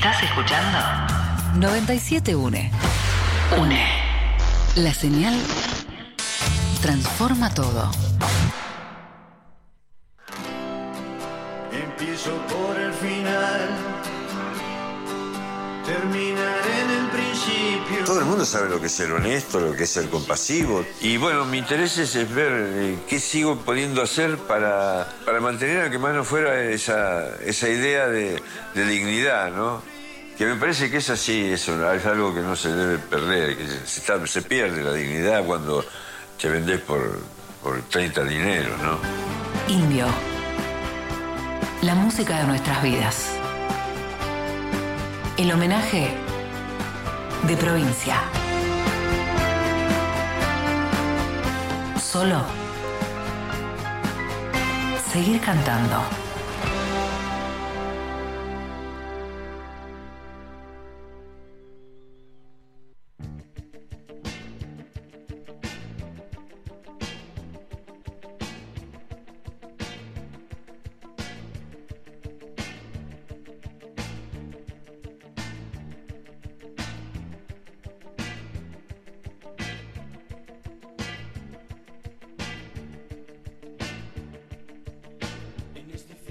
Estás escuchando 97 UNE. UNE. La señal transforma todo. Empiezo por el final, terminar en el principio. Todo el mundo sabe lo que es ser honesto, lo que es ser compasivo. Y bueno, mi interés es ver qué sigo pudiendo hacer para mantener, aunque más no fuera, esa idea de dignidad, ¿no? Que me parece que es así, es algo que no se debe perder, que se pierde la dignidad cuando te vendés por 30 dineros, ¿no? Indio. La música de nuestras vidas. El homenaje de provincia. Solo seguir cantando. En este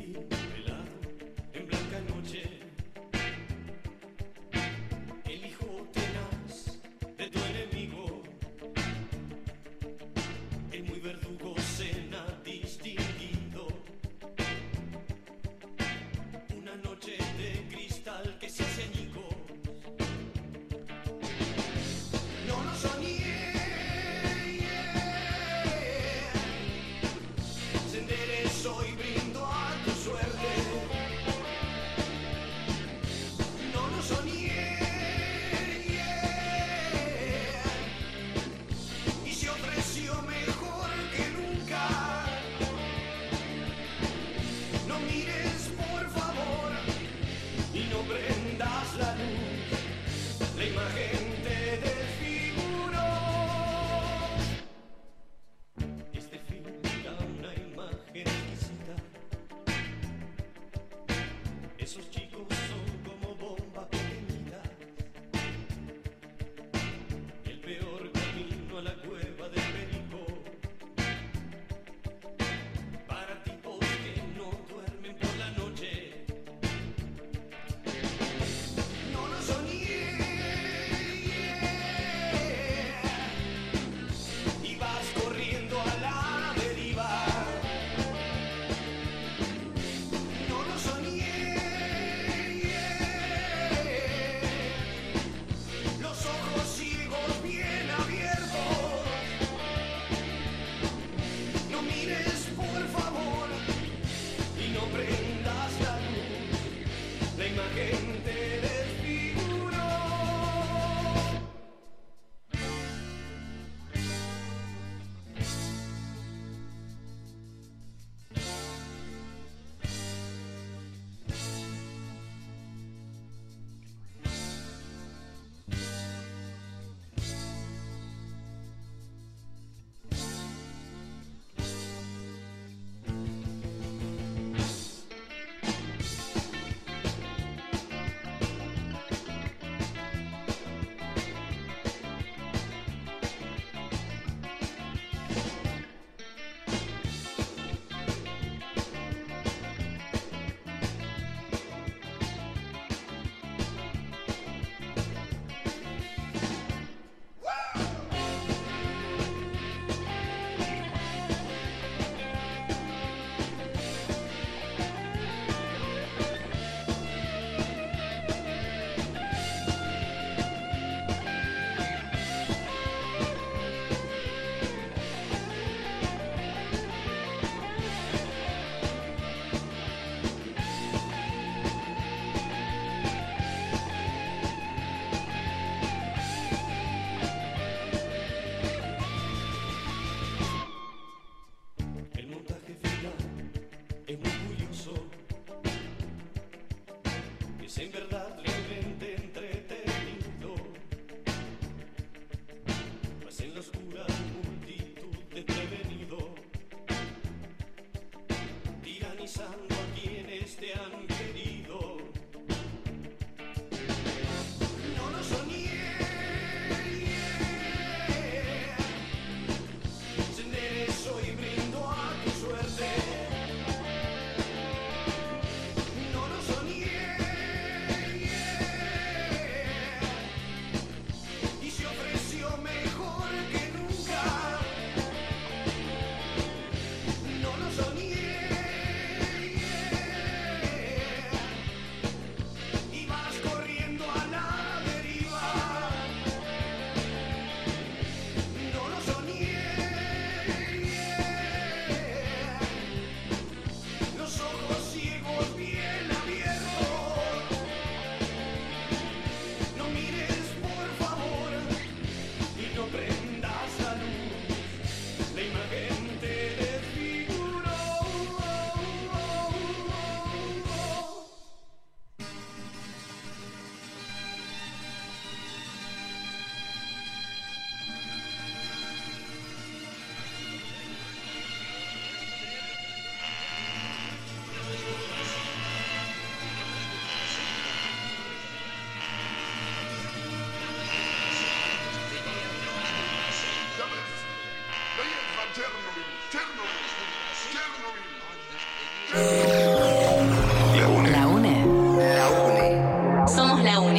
La UNE. La UNE. Somos la UNE.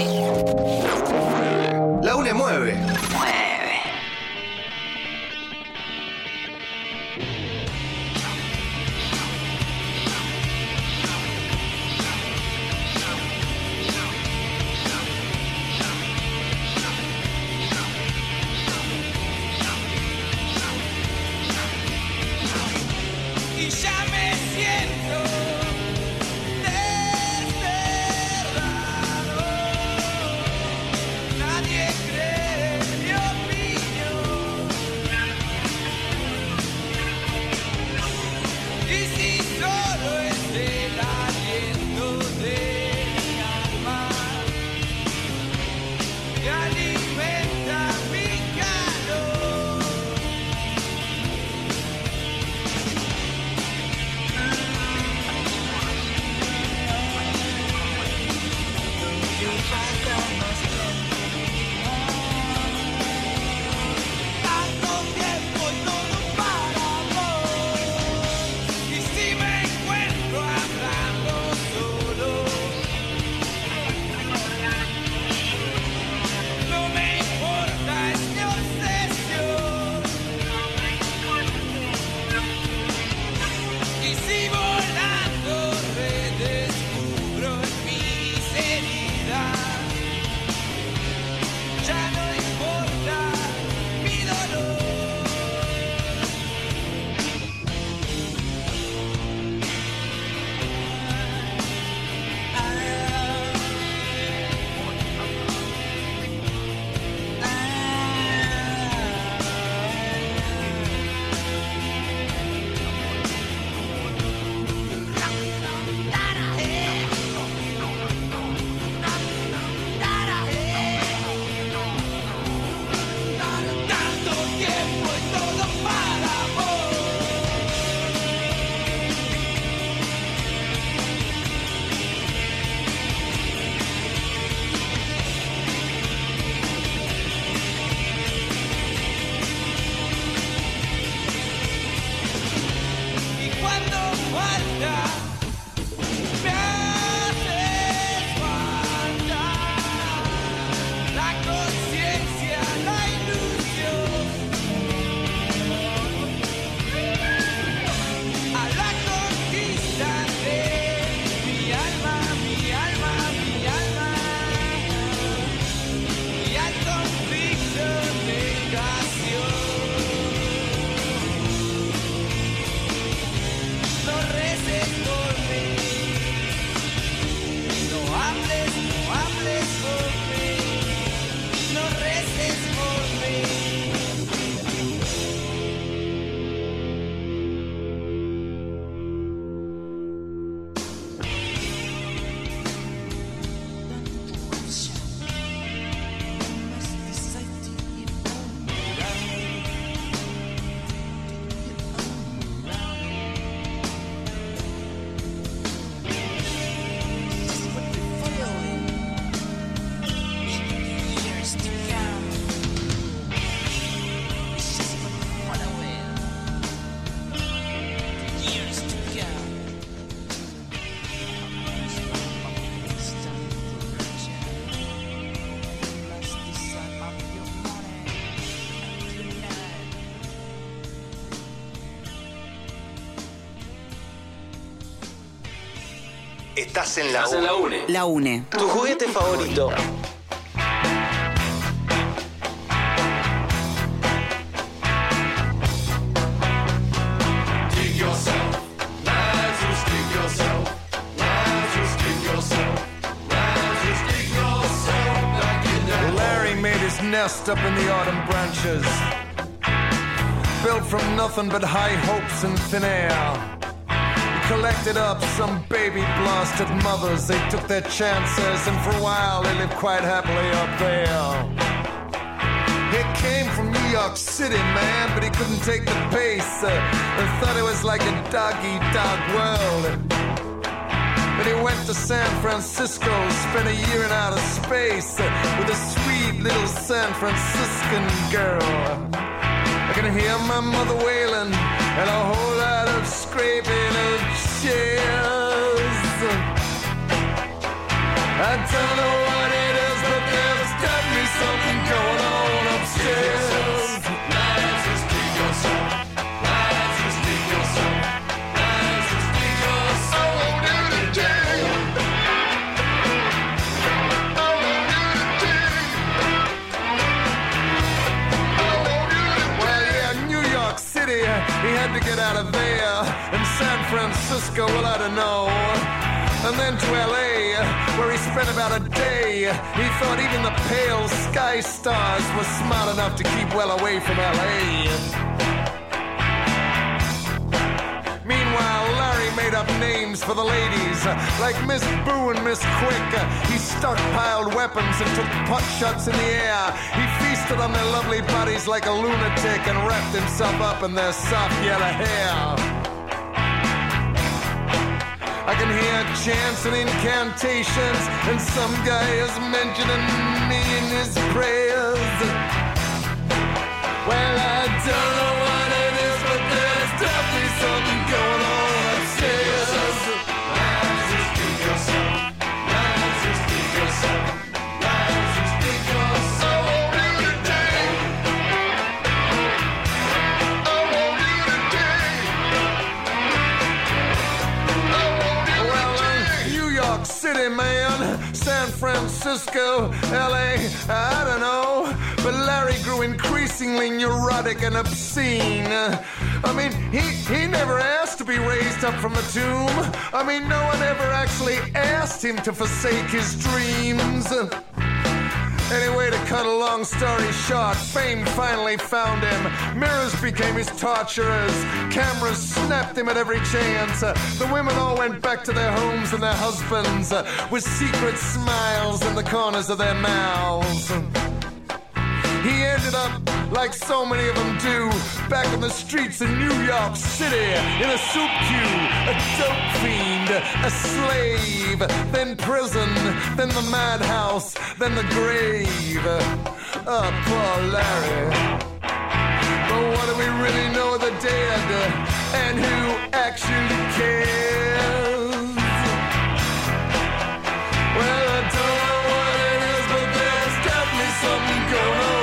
La UNE mueve. Y ya me siento desterrado. Nadie cree mi opinión. Y si solo es el aliento de mi alma que alimenta mi calor. Tanto tiempo todo para vos. Y si me encuentro hablando solo, no me importa, es mi obsesión. Y si volando redescubro mis heridas, ya no importa mi dolor. Tanto tiempo y todo para vos. Y cuando falta, me haces falta la conciencia, la ilusión. A la conquista de mi alma, mi alma, mi alma. Y al conflicto negación. No reces por mí, no hables por mí, no reces por mí. Estás en la UNE. La UNE. Tu juguete favorito. Larry made his nest up in the autumn branches, built from nothing but high hopes and thin air. He collected up some baby blasted mothers. They took their chances, and for a while they lived quite happily up there. He came from New York City, man, but he couldn't take the pace, and thought it was like a dog-eat-dog world. Then he went to San Francisco, spent a year in outer space with a sweet little San Franciscan girl. Like an can hear my mother wailing and a whole lot of scraping of chairs. I don't know what it is, but there's definitely something going on upstairs. He had to get out of there. In San Francisco, well, I don't know. And then to LA, where he spent about a day. He thought even the pale sky stars were smart enough to keep well away from LA. Meanwhile, Larry made up names for the ladies, like Miss Boo and Miss Quick. He stockpiled weapons and took pot shots in the air. He feasted on their lovely bodies like a lunatic and wrapped himself up in their soft yellow hair. I can hear chants and incantations, and some guy is mentioning me in his prayers. Well, I don't know what it is, but there's definitely something going on upstairs. City, man, San Francisco, LA, I don't know. But Larry grew increasingly neurotic and obscene. I mean, he never asked to be raised up from the tomb. I mean, no one ever actually asked him to forsake his dreams. Anyway, to cut a long story short, fame finally found him. Mirrors became his torturers. Cameras snapped him at every chance. The women all went back to their homes and their husbands with secret smiles in the corners of their mouths. He ended up, like so many of them do, back in the streets of New York City, in a soup queue, a dope fiend, a slave, then prison, then the madhouse, then the grave. Oh, poor Larry. But what do we really know of the dead, and who actually cares? Well, I don't know what it is, but there's definitely something going on.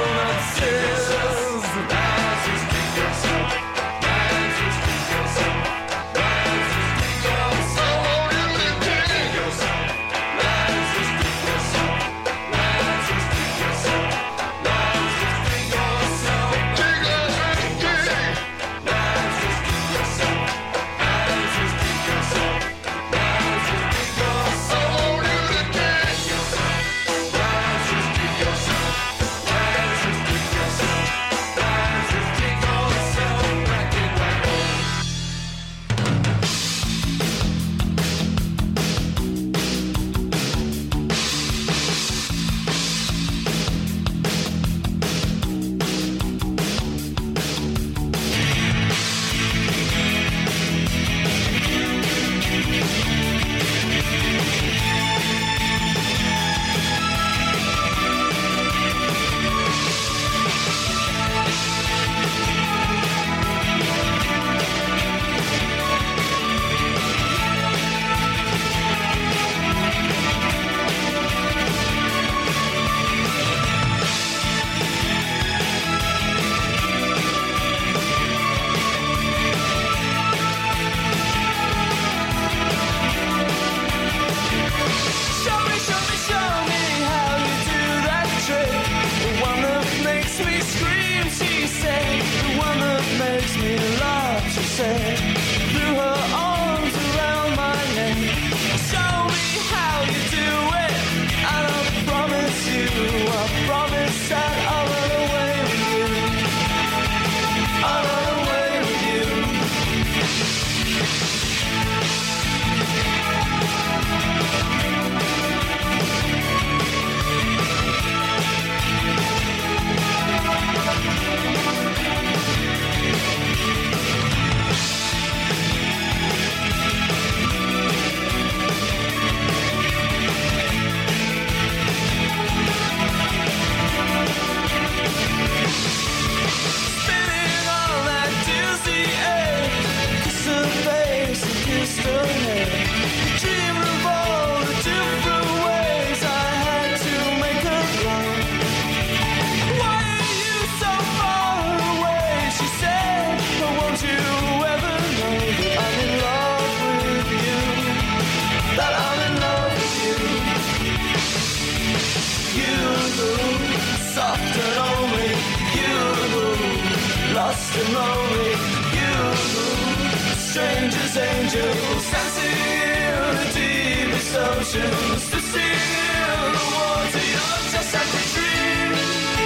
only you. Strangers, angels, dancing in the deepest oceans to see the water. You're just like a dream,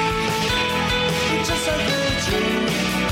just like a dream.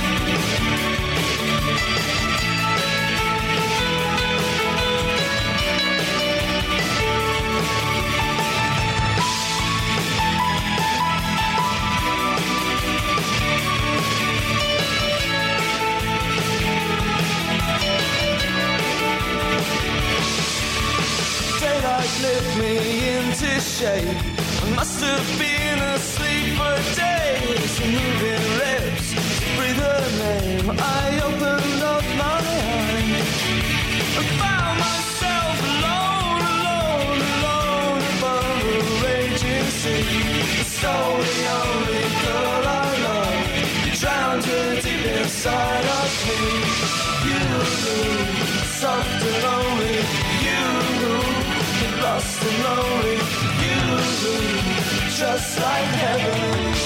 Lift me into shape. I must have been asleep for days. Moving lips, breathe her name. I opened up my eyes. I found myself alone, alone, alone above a raging sea. Stole the only girl I love, drowned her deep inside of me. You, soft and lonely, you. Lost and lonely, you, just like heaven.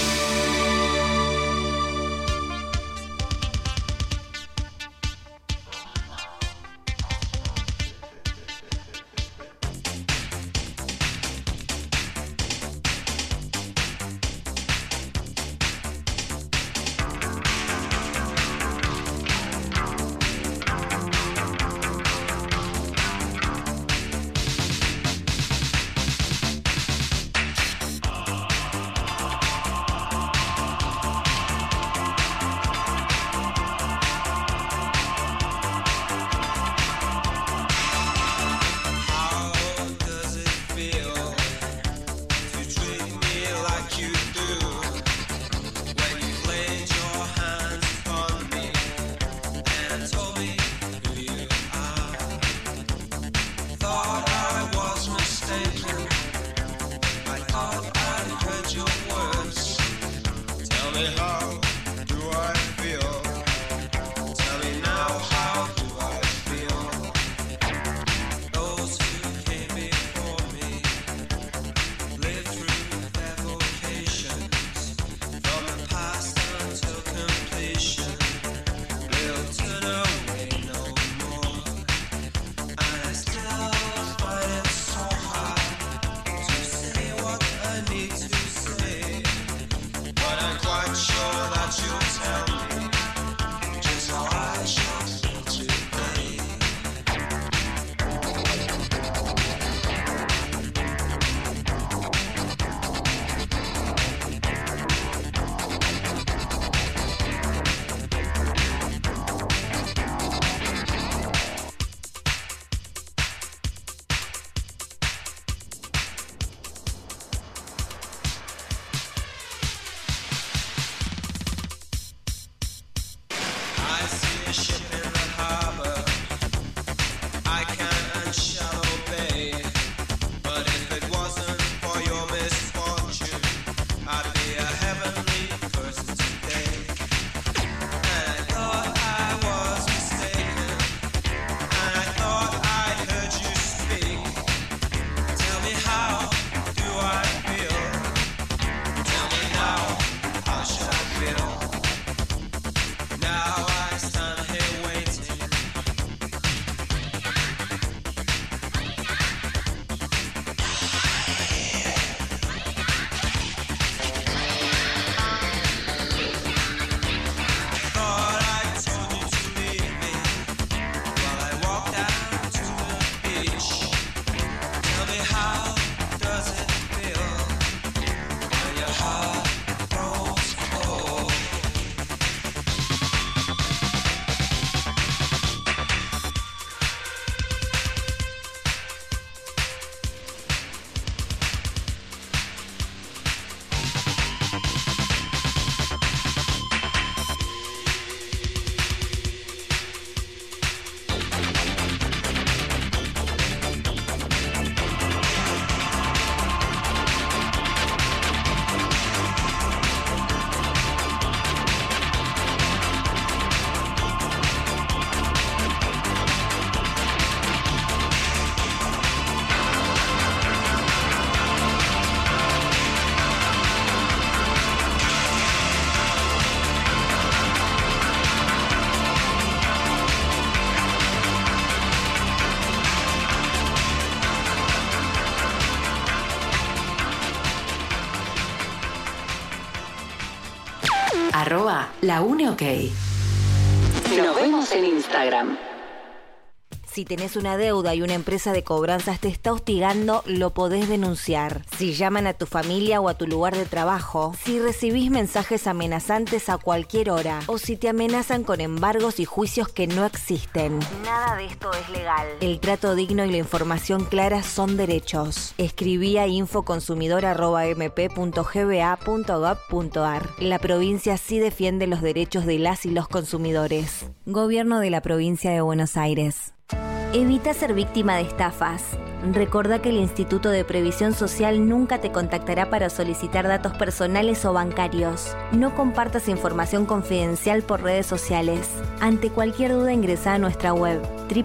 @laUneOK. Nos vemos en Instagram. Si tenés una deuda y una empresa de cobranzas te está hostigando, lo podés denunciar. Si llaman a tu familia o a tu lugar de trabajo, si recibís mensajes amenazantes a cualquier hora, o si te amenazan con embargos y juicios que no existen. Nada de esto es legal. El trato digno y la información clara son derechos. Escribí a info.consumidor@mp.gba.gov.ar. La provincia sí defiende los derechos de las y los consumidores. Gobierno de la Provincia de Buenos Aires. Evita ser víctima de estafas. Recordá que el Instituto de Previsión Social nunca te contactará para solicitar datos personales o bancarios. No compartas información confidencial por redes sociales. Ante cualquier duda ingresá a nuestra web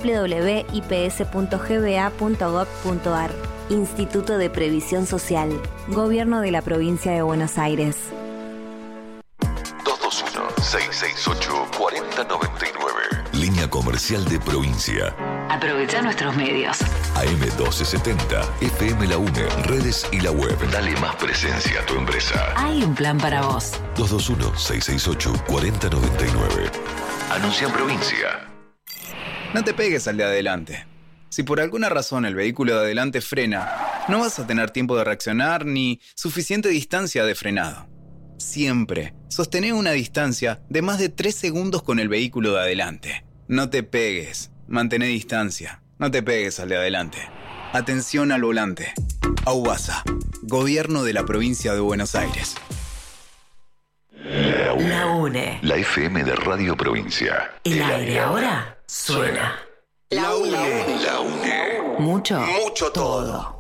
www.ips.gba.gov.ar. Instituto de Previsión Social. Gobierno de la Provincia de Buenos Aires. 221-668-4099. Línea comercial de provincia. Aprovecha nuestros medios. AM1270, FM La UNE, redes y la web. Dale más presencia a tu empresa. Hay un plan para vos. 221-668-4099. Anuncia en provincia. No te pegues al de adelante. Si por alguna razón el vehículo de adelante frena, no vas a tener tiempo de reaccionar ni suficiente distancia de frenado. Siempre sostené una distancia de más de 3 segundos con el vehículo de adelante. No te pegues, mantén distancia, no te pegues al de adelante. Atención al volante. AUBASA, Gobierno de la Provincia de Buenos Aires. La UNE. La FM de Radio Provincia. El aire ahora suena. La UNE. La UNE. Mucho todo.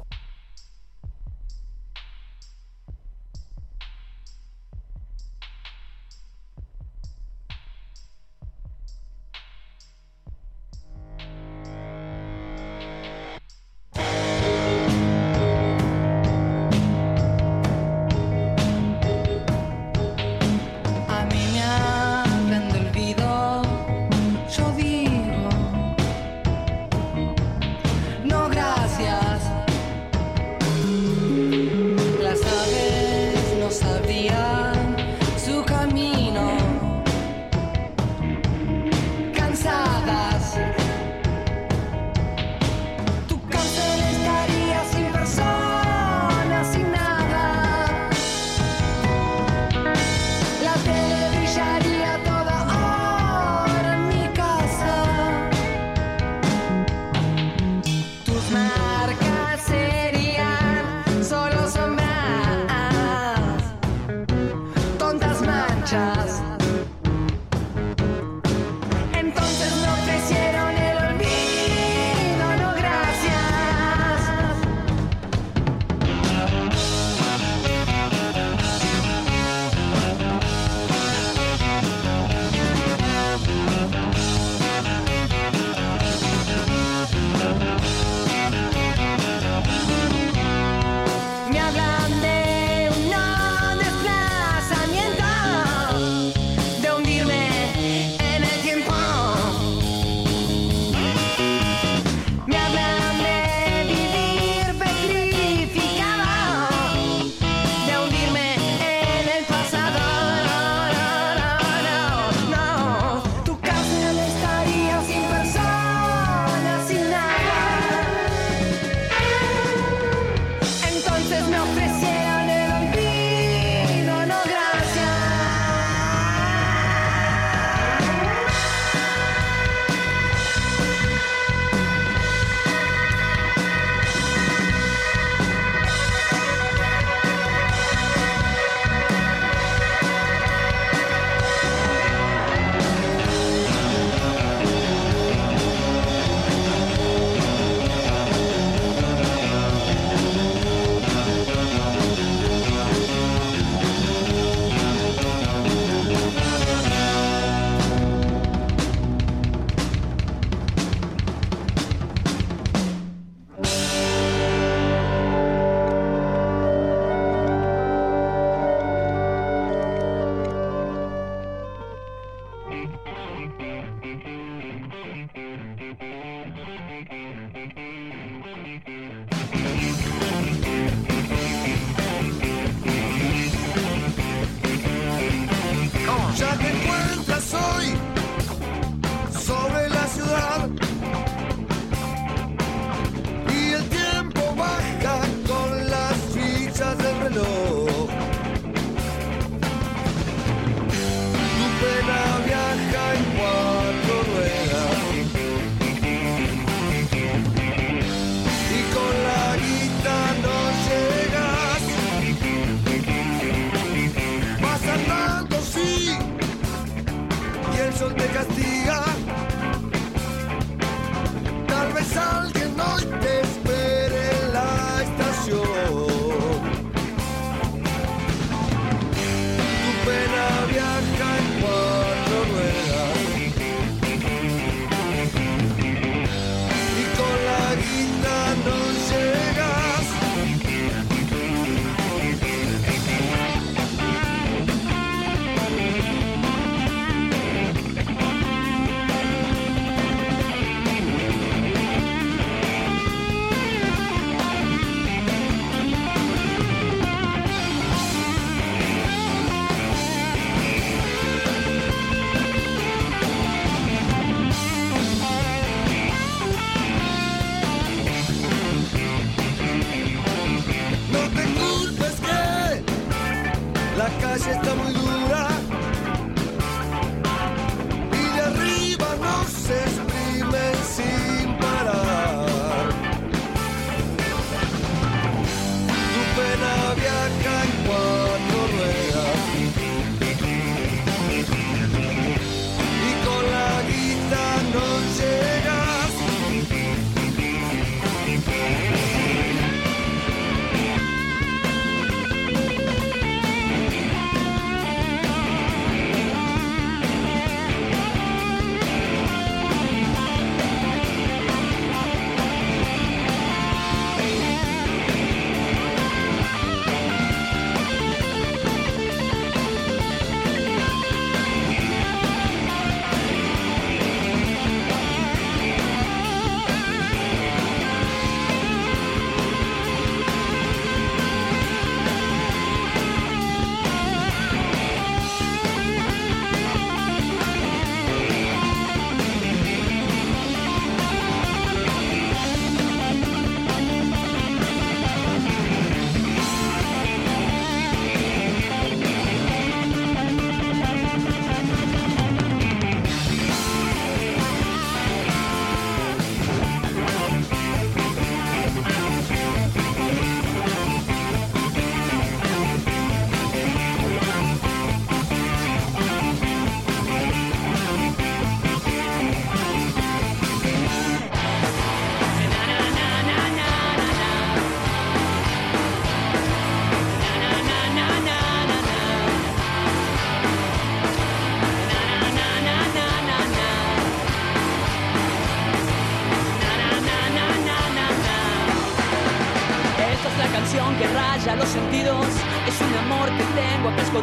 No gracias,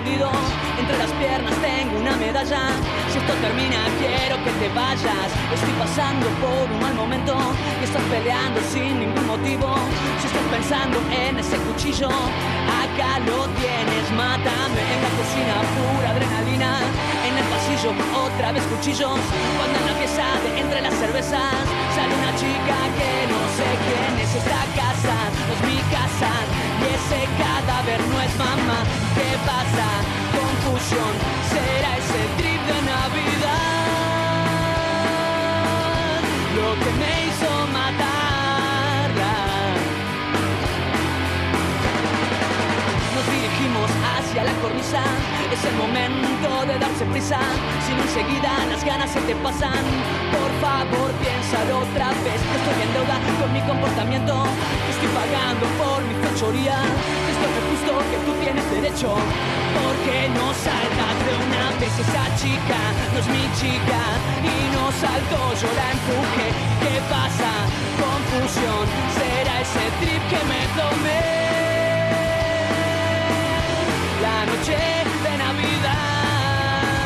escondido. Entre las piernas tengo una medalla. Si esto termina quiero que te vayas. Estoy pasando por un mal momento y estás peleando sin ningún motivo. Si estás pensando en ese cuchillo, acá lo tienes, mátame. En la cocina pura adrenalina, en el pasillo otra vez cuchillos. Cuando en la pieza de entre las cervezas sale una chica que no sé quién es. Esta casa no es mi casa y ese cadáver no es mamá. ¿Qué pasa? Confusión, será ese trip de Navidad lo que me hizo matarla. Nos dirigimos hacia la cornisa, es el momento de darse prisa, si no enseguida las ganas se te pasan. Por favor piénsalo otra vez, que estoy en deuda con mi comportamiento, que estoy pagando por mi fechoría, que esto es justo, que tú tienes derecho. Porque no salgas de una vez, esa chica no es mi chica y no saltó, yo la empujé. ¿Qué pasa? Confusión, será ese trip que me tomé la noche de Navidad.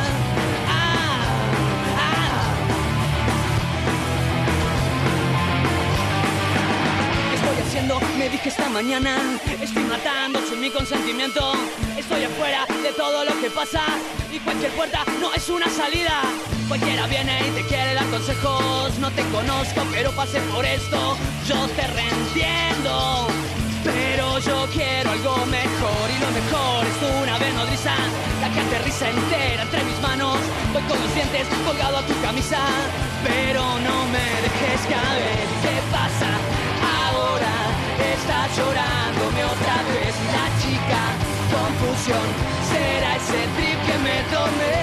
¿Qué estoy haciendo? Me dije esta mañana. Estoy matando sin mi consentimiento. Estoy afuera de todo lo que pasa y cualquier puerta no es una salida. Cualquiera viene y te quiere dar consejos. No te conozco, pero pasé por esto. Yo te reentiendo, pero yo quiero algo mejor. Y lo mejor es una ave nodriza, la que aterriza entera entre mis manos. Voy con los dientes colgado a tu camisa, pero no me dejes caer. ¿Qué pasa ahora? Estás llorándome otra vez. La chica, confusión, será ese trip que me tomé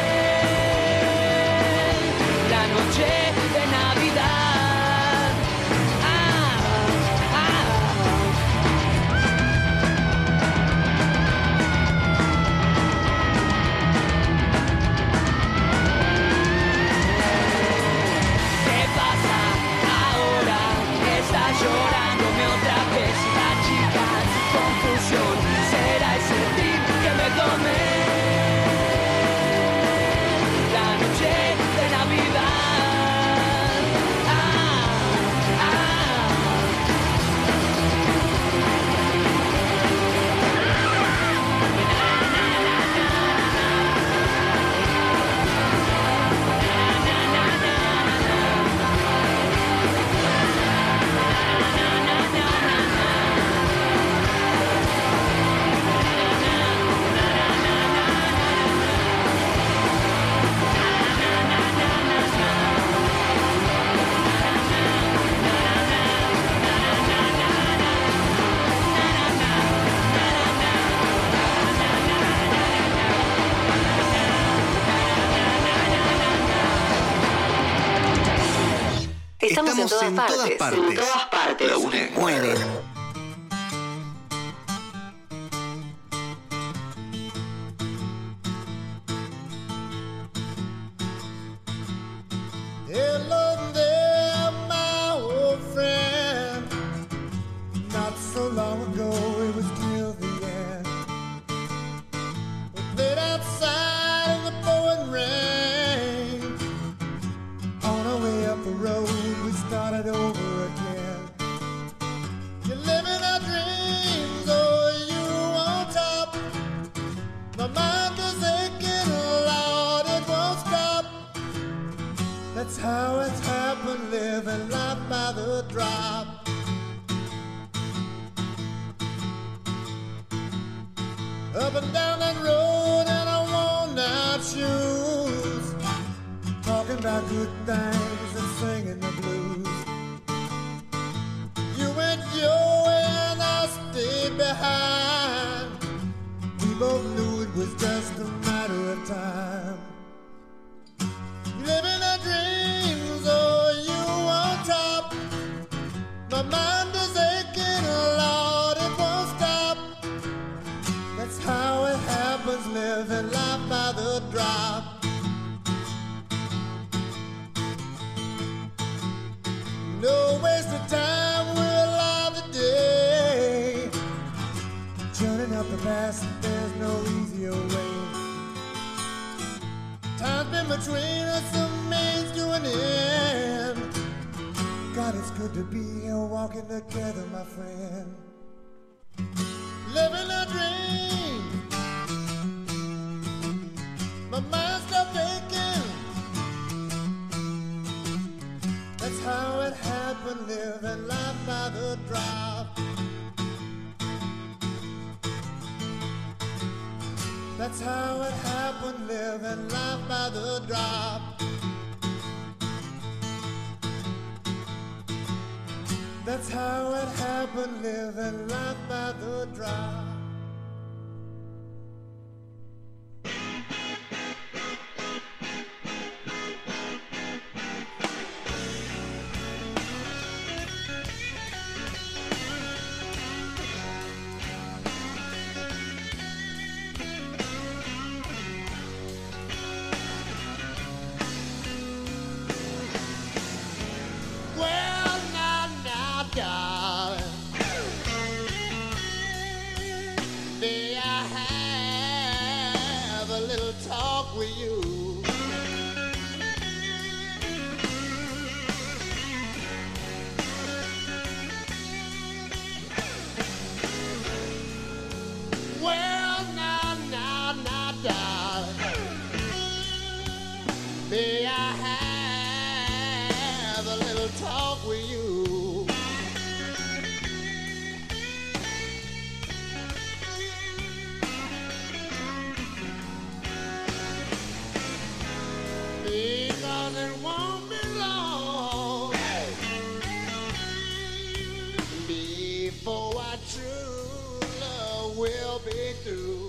la noche de Navidad. ¿Qué pasa ahora? Estás llorándome otra vez. La chica, confusión, será ese trip que me tomé la noche de Navidad. Estamos en todas partes. En todas partes. La UNE mueve. Hello there, my old friend. Not so long ago, it was till the end. We played outside in the pouring rain. On our way up the road, we started over again. You're living our dreams, oh, you on top. My mind is aching, Lord, it won't stop. That's how it's happened, living life by the drop. Up and down that road and I worn out shoes, talking about good things and singing the blues. You went your way and I stayed behind. We both knew it was just a matter of time. Living our dreams, oh, you on top. My mind is aching, Lord, it won't stop. That's how it happens, living life by the drop. to be here walking together, my friend. Living a dream, my mind's still thinking. That's how it happened, living life by the drop. That's how it happened, living life by the drop. That's how it happened, living life by the drop. Darling, may I have a little talk with you? Well, now, darling, may I have a little talk with you? Because it won't be long before our true love will be through.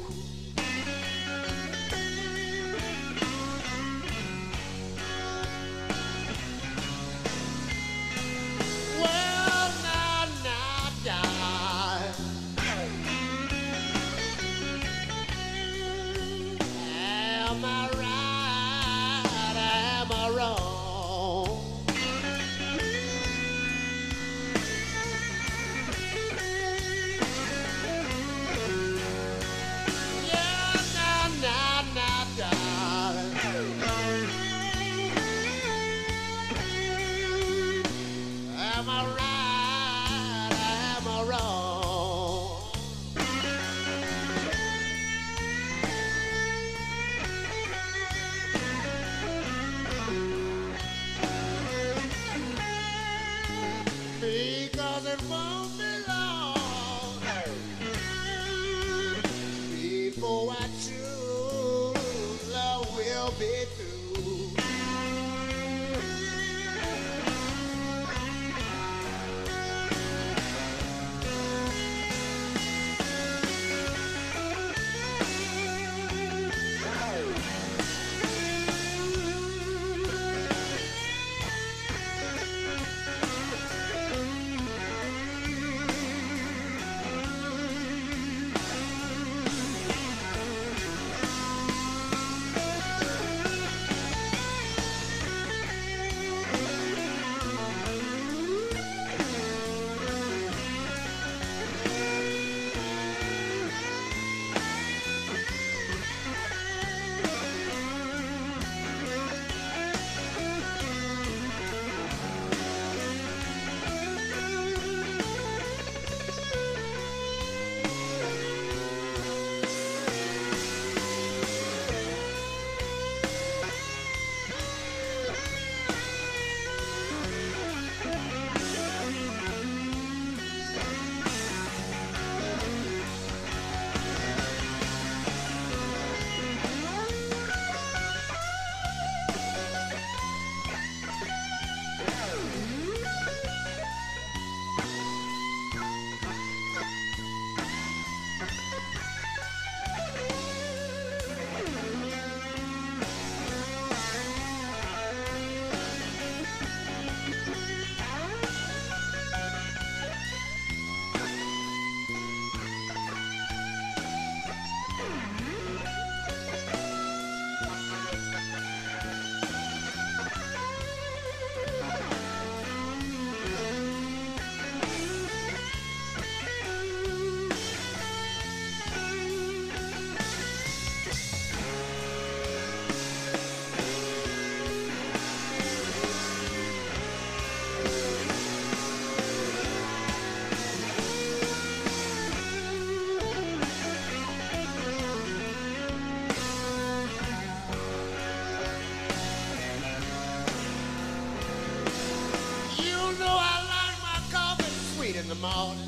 You know I like my coffee sweet in the morning.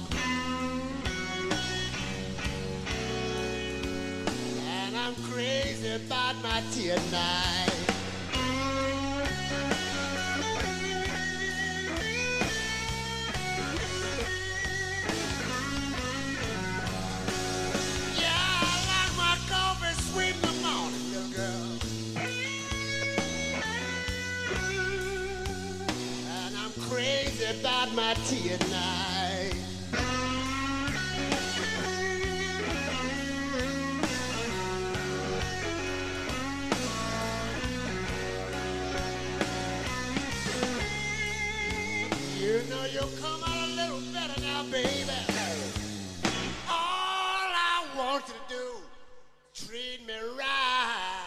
And I'm crazy about my tea at night. Crazy about my tea at night. You know you'll come out a little better now, baby. All I want you to do, treat me right.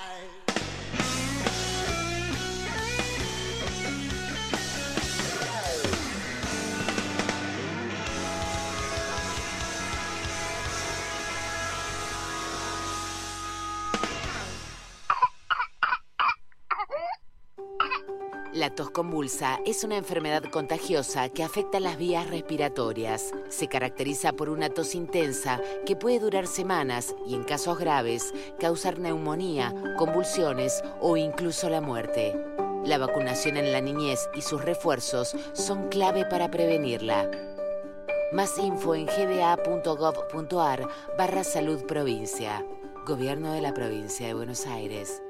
La tos convulsa es una enfermedad contagiosa que afecta las vías respiratorias. Se caracteriza por una tos intensa que puede durar semanas y, en casos graves, causar neumonía, convulsiones o incluso la muerte. La vacunación en la niñez y sus refuerzos son clave para prevenirla. Más info en gba.gov.ar/salud provincia. Gobierno de la Provincia de Buenos Aires.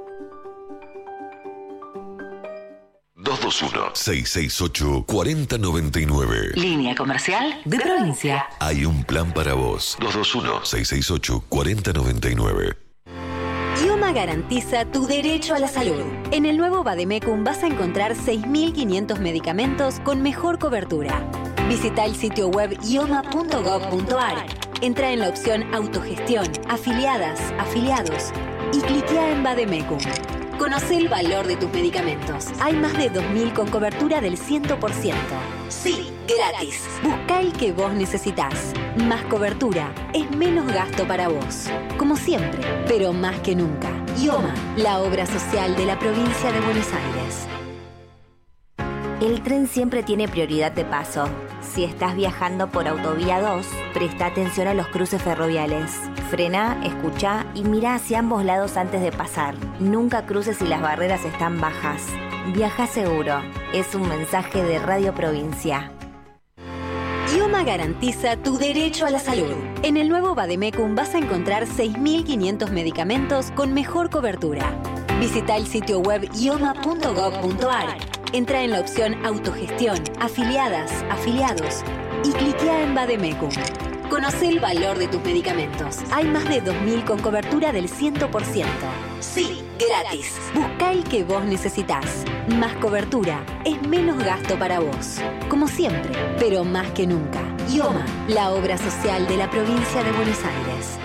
221-668-4099. Línea comercial de provincia. Hay un plan para vos. 221-668-4099. IOMA garantiza tu derecho a la salud. En el nuevo Vademecum vas a encontrar 6.500 medicamentos con mejor cobertura. Visita el sitio web ioma.gov.ar. Entra en la opción Autogestión, Afiliadas, Afiliados y cliquea en Vademecum. Conoce el valor de tus medicamentos. Hay más de 2.000 con cobertura del 100%. Sí, gratis. Busca el que vos necesitas. Más cobertura es menos gasto para vos. Como siempre, pero más que nunca. IOMA, la obra social de la provincia de Buenos Aires. El tren siempre tiene prioridad de paso. Si estás viajando por Autovía 2, presta atención a los cruces ferroviales. Frena, escucha y mira hacia ambos lados antes de pasar. Nunca cruces si las barreras están bajas. Viaja seguro. Es un mensaje de Radio Provincia. IOMA garantiza tu derecho a la salud. En el nuevo Vademecum vas a encontrar 6.500 medicamentos con mejor cobertura. Visita el sitio web ioma.gov.ar. Entra en la opción Autogestión, Afiliadas, Afiliados y cliquea en Vademecum. Conoce el valor de tus medicamentos. Hay más de 2.000 con cobertura del 100%. Sí, gratis. Busca el que vos necesitas. Más cobertura es menos gasto para vos. Como siempre, pero más que nunca. IOMA, la obra social de la provincia de Buenos Aires.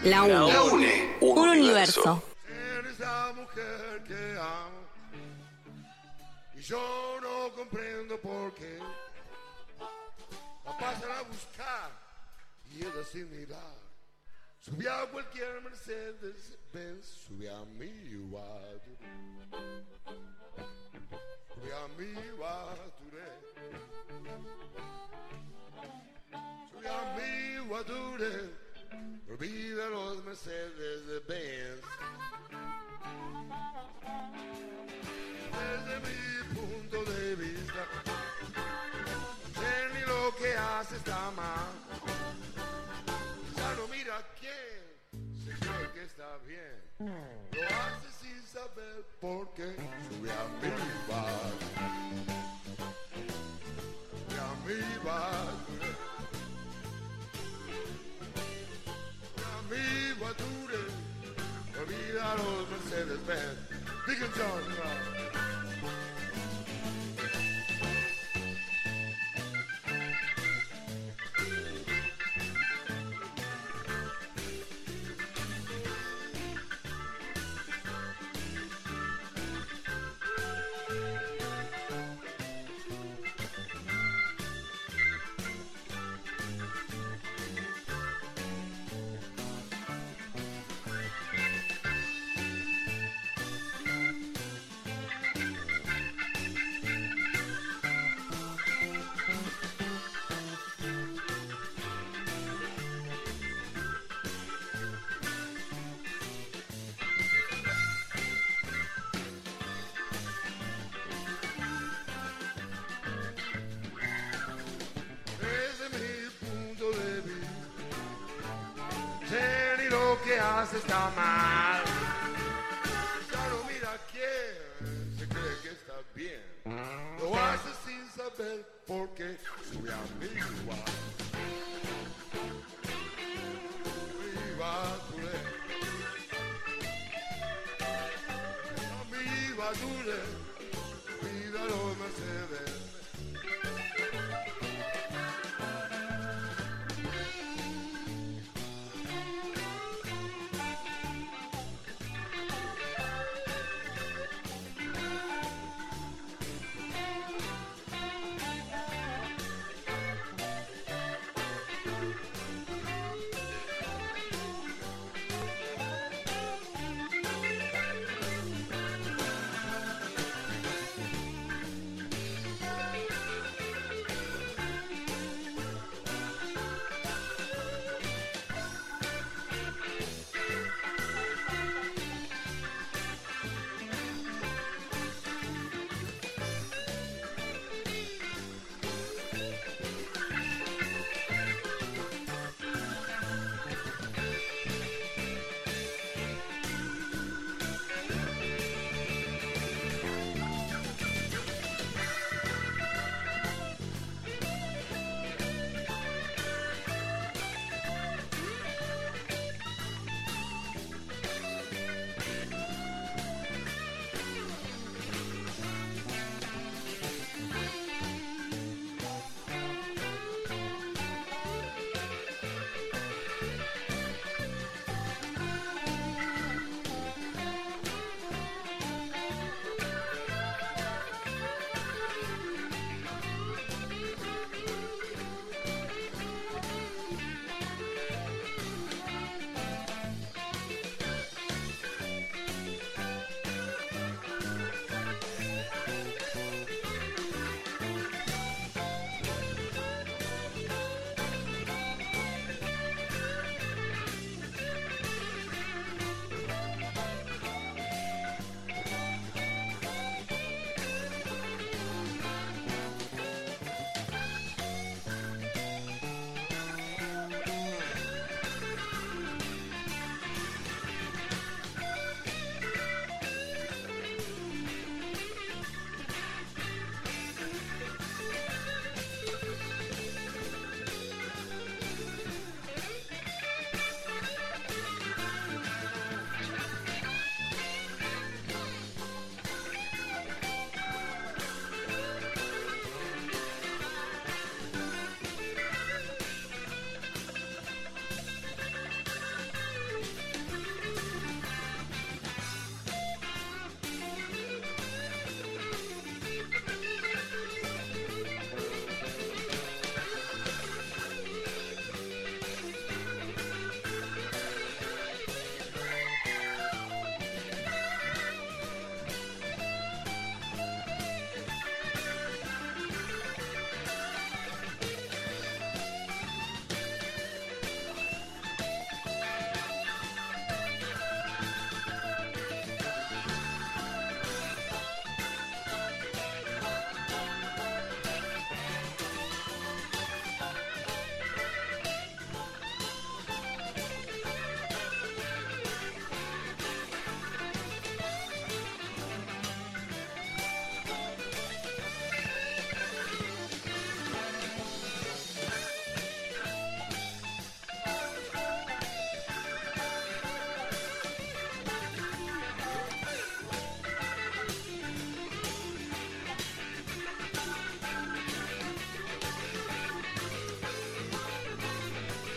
La UNE. Un universo. Eres la mujer que amo y yo no comprendo por qué la pasan a buscar y ella sin mirar subí a cualquier Mercedes Benz, subí a mi Guadure, subí a mi Guadure, subí a mi Guadure. Olvida los Mercedes Benz. Desde mi punto de vista, sé ni lo que hace está mal. Ya no mira quién, se cree que está bien. Lo hace sin saber por qué. Sube a mi bar, sube a mi bar. Mi Guadure, olvida los Mercedes-Benz. Big and John, está mal. Ya no mira quién, se cree que está bien. Lo hace sin saber por qué. Sube a mi igual. Mi Guadure.